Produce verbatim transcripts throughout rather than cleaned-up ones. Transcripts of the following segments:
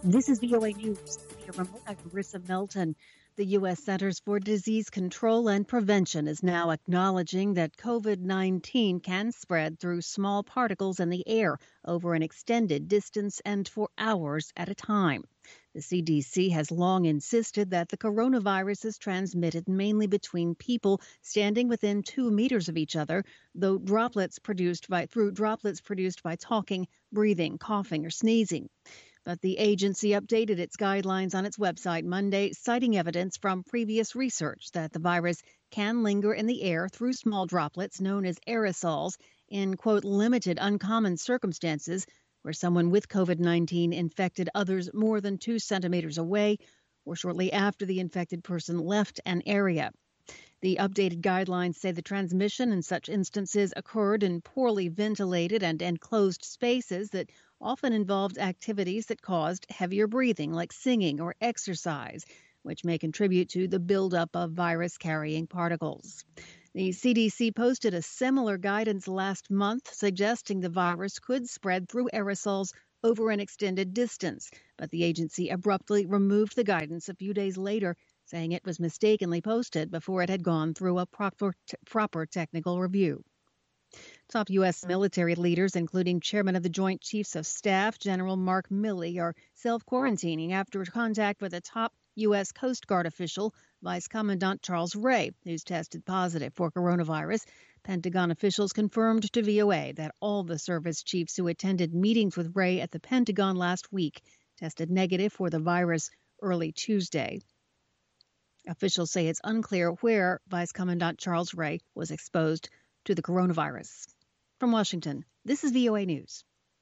This is V O A News. Via remote, I'm Marissa Melton. The U S. Centers for Disease Control and Prevention is now acknowledging that COVID nineteen can spread through small particles in the air over an extended distance and for hours at a time. The C D C has long insisted that the coronavirus is transmitted mainly between people standing within two meters of each other, though droplets produced by through droplets produced by talking, breathing, coughing, or sneezing. But the agency updated its guidelines on its website Monday, citing evidence from previous research that the virus can linger in the air through small droplets known as aerosols in, quote, limited uncommon circumstances where someone with COVID nineteen infected others more than two centimeters away or shortly after the infected person left an area. The updated guidelines say the transmission in such instances occurred in poorly ventilated and enclosed spaces that often involved activities that caused heavier breathing, like singing or exercise, which may contribute to the buildup of virus-carrying particles. The C D C posted a similar guidance last month suggesting the virus could spread through aerosols over an extended distance, but the agency abruptly removed the guidance a few days later, saying it was mistakenly posted before it had gone through a proper, t- proper technical review. Top U S military leaders, including Chairman of the Joint Chiefs of Staff, General Mark Milley, are self-quarantining after contact with a top U S. Coast Guard official, Vice Commandant Charles Wray, who's tested positive for coronavirus. Pentagon officials confirmed to V O A that all the service chiefs who attended meetings with Wray at the Pentagon last week tested negative for the virus early Tuesday. Officials say it's unclear where Vice Commandant Charles Wray was exposed to the coronavirus. From Washington, this is V O A News.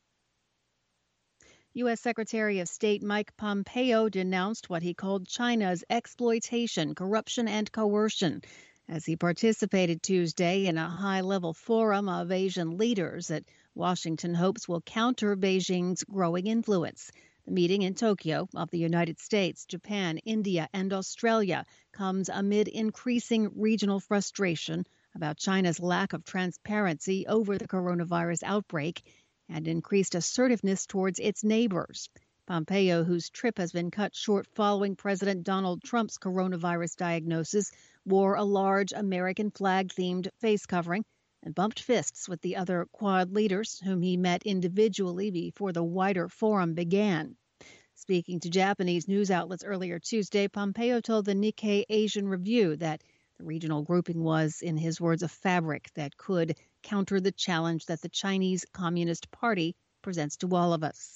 U S. Secretary of State Mike Pompeo denounced what he called China's exploitation, corruption, and coercion as he participated Tuesday in a high-level forum of Asian leaders that Washington hopes will counter Beijing's growing influence. The meeting in Tokyo of the United States, Japan, India, and Australia comes amid increasing regional frustration about China's lack of transparency over the coronavirus outbreak and increased assertiveness towards its neighbors. Pompeo, whose trip has been cut short following President Donald Trump's coronavirus diagnosis, wore a large American flag-themed face covering and bumped fists with the other Quad leaders, whom he met individually before the wider forum began. Speaking to Japanese news outlets earlier Tuesday, Pompeo told the Nikkei Asian Review that the regional grouping was, in his words, a fabric that could counter the challenge that the Chinese Communist Party presents to all of us.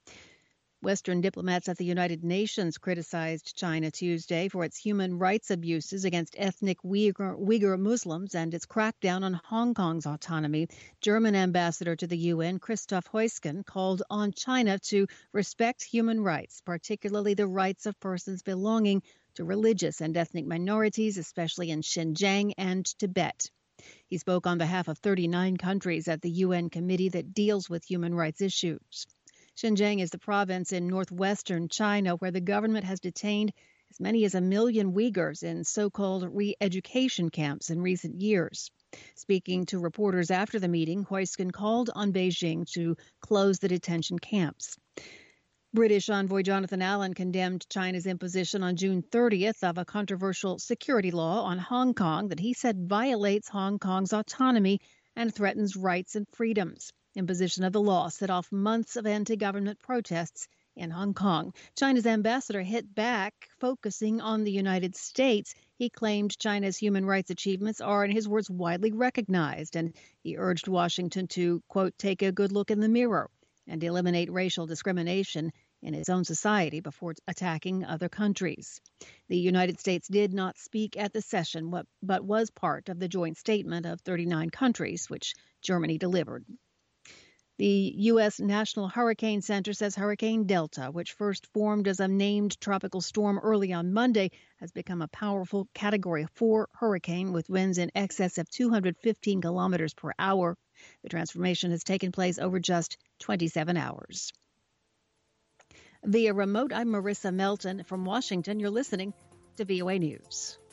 Western diplomats at the United Nations criticized China Tuesday for its human rights abuses against ethnic Uyghur, Uyghur Muslims and its crackdown on Hong Kong's autonomy. German ambassador to the U N, Christoph Heusgen, called on China to respect human rights, particularly the rights of persons belonging to religious and ethnic minorities, especially in Xinjiang and Tibet. He spoke on behalf of thirty-nine countries at the U N committee that deals with human rights issues. Xinjiang is the province in northwestern China where the government has detained as many as a million Uyghurs in so-called re-education camps in recent years. Speaking to reporters after the meeting, Heusgen called on Beijing to close the detention camps. British envoy Jonathan Allen condemned China's imposition on June thirtieth of a controversial security law on Hong Kong that he said violates Hong Kong's autonomy and threatens rights and freedoms. Imposition of the law set off months of anti-government protests in Hong Kong. China's ambassador hit back, focusing on the United States. He claimed China's human rights achievements are, in his words, widely recognized, and he urged Washington to, quote, take a good look in the mirror and eliminate racial discrimination in its own society before attacking other countries. The United States did not speak at the session, but was part of the joint statement of thirty-nine countries, which Germany delivered. The U S. National Hurricane Center says Hurricane Delta, which first formed as a named tropical storm early on Monday, has become a powerful Category four hurricane with winds in excess of two hundred fifteen kilometers per hour. The transformation has taken place over just twenty-seven hours. Via remote, I'm Marissa Melton. From Washington, you're listening to V O A News.